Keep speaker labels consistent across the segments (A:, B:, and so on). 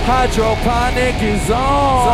A: Hydroponic is on.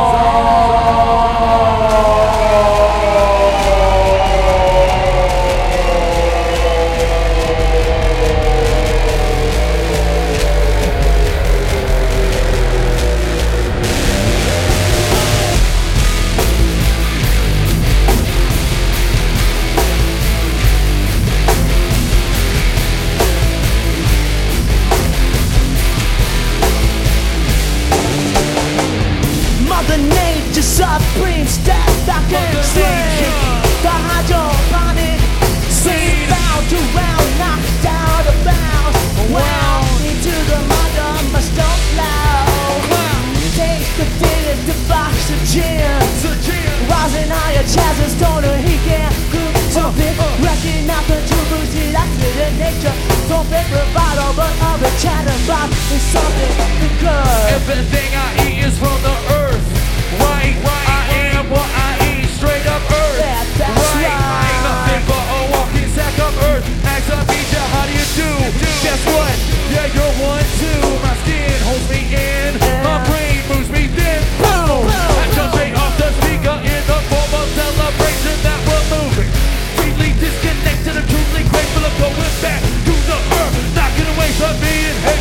B: Supreme step back and swing. The hydroponic scene bound to round, knocked out of bounds, wound into the mother must don't loud. Takes the feeling to oxygen, rising higher, Chaz is stoner, he can't prove something. Wrecking out the truth, see that's it in nature. Don't think bravado, but all the chatter about is something good.
A: Everything I eat is from the earth. Right, I am what I eat, straight up earth.
B: That's right.
A: I ain't nothing but a walking sack of earth. Ask a beach, how do you do? Guess what? Yeah, you're one too. My skin holds me in, my brain moves me then. Boom! I jump straight off the speaker in the form of celebration that we're moving. Freely disconnected, I'm truly grateful of going back to the earth, knocking away from me and hey,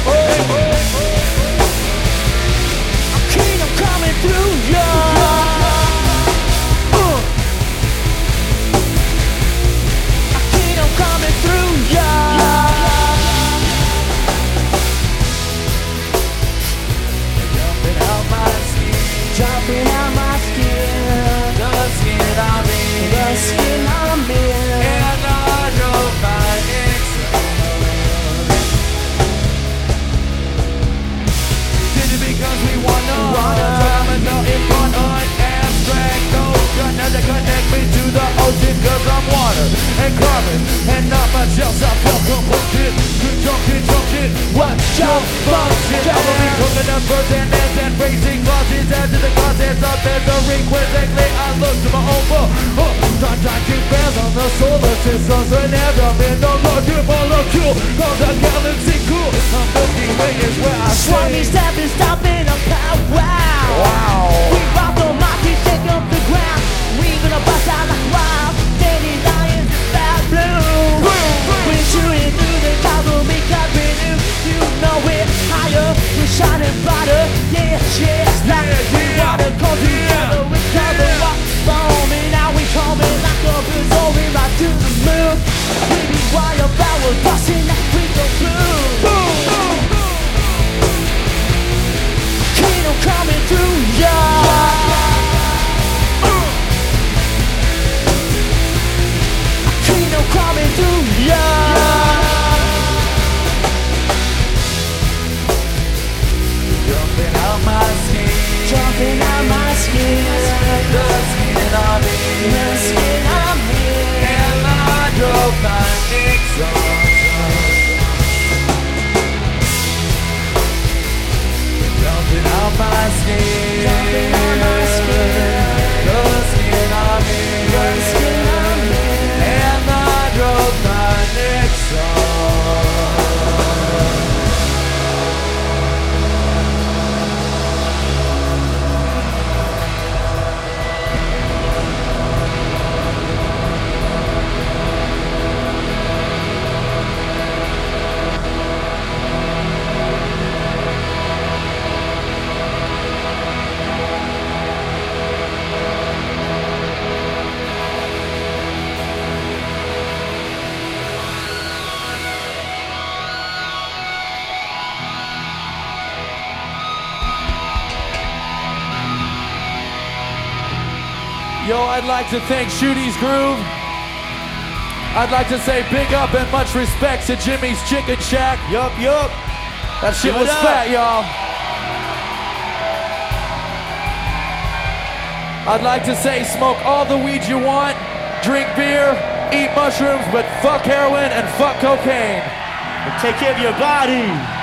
B: I'm coming through ya. I'm coming through ya. Jumping out my skin. Jumping out my skin.
A: the skin I'm in.
B: The skin I'm in.
A: And I drove my Did it because we wanna Domino in front on abstract notion. Now they connect me to the ocean cause I'm water and carbon and not much else. I felt compulsion. Junction. What's your function? I will be cooking up birds and ants and racing closets. After the contents of misery, quizzically I look to my own book. Trying to bears on the solar systems whenever I'm in the larger molecule called the galaxy cool. I'm Milky Way is where I
B: Swami
A: stay.
B: step is stopping a pow wow.
A: Wow.
B: We rock the market, shake up the ground. We gonna bust out like wild. Danny lions, bad blue. We're shooting through the clouds, we'll make up new. You know we're higher, we're shining brighter. Yeah, we wanna come together with the rock bombing. Now we coming like a bird soaring right to the moon. We be wild about we're busting that freedom blue. Kingdom coming through ya. Kingdom coming through ya.
A: Jumping out my skin.
B: Jumping out my skin.
A: The skin I'm in.
B: The skin I'm in.
A: And I drove my Jumping out my skin.
B: Jumping out my skin.
A: The skin I'm in.
B: The skin I'm in.
A: And I drove my Nixon. Yo, I'd like to thank Shooty's Groove. I'd like to say big up and much respect to Jimmy's Chicken Shack.
C: Yup.
A: That shit
C: Shut
A: was
C: up.
A: fat, y'all. I'd like to say smoke all the weed you want, drink beer, eat mushrooms, but fuck heroin and fuck cocaine.
C: Take care of your body.